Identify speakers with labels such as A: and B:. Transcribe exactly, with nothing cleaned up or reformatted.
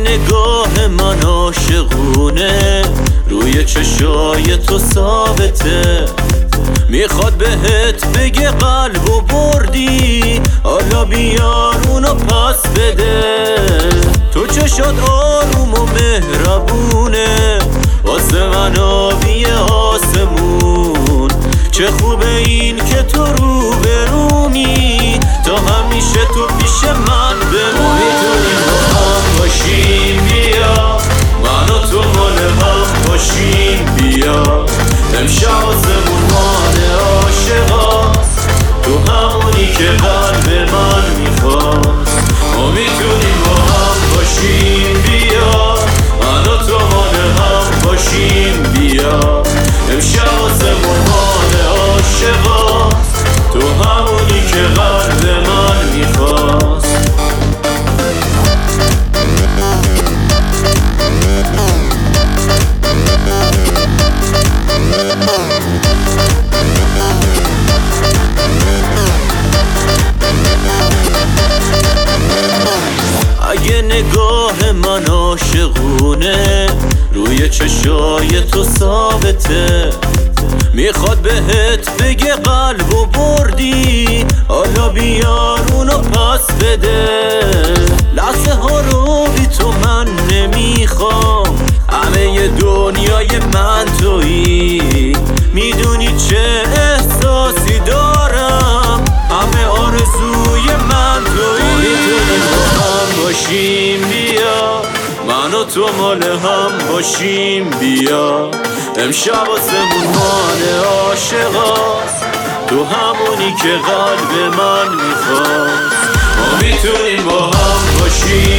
A: نگاه من عاشقونه روی چشای تو ثابته، میخواد بهت بگه قلب و بردی، حالا بیار اونو پس بده. تو چشات آروم و مهربونه، واسه من آبی آسمون. چه خوبه این که تو رو برومی، تا همیشه تو پیش من بمونی. میتونیم با هم باشیم، بیا من و تو مال هم باشیم، بیا امشب آسمون مال عاشقاست، تو همونی که قلب من میخواست. ما میتونیم با هم باشیم، بیا من و تو مال هم باشیم، بیا امشب آسمون مال عاشقاست، تو همونی که قلب من میخواست. اگه نگاه من عاشقونه روی چشای تو ثابته، میخواد بهت بگه قلب و بردی، حالا بیار اونو پس بده. لحظه ها رو بی تو من نمیخوام، همه دنیای من تویی. میدونی چه احساسی دارم، همه آرزوی من تویی. میتونیم با هم باشیم، بیا من و تو مال هم باشیم، بیا امشب آسمون مال عاشقاست، تو همونی که قلب من میخواست. ما میتونیم با هم باشیم،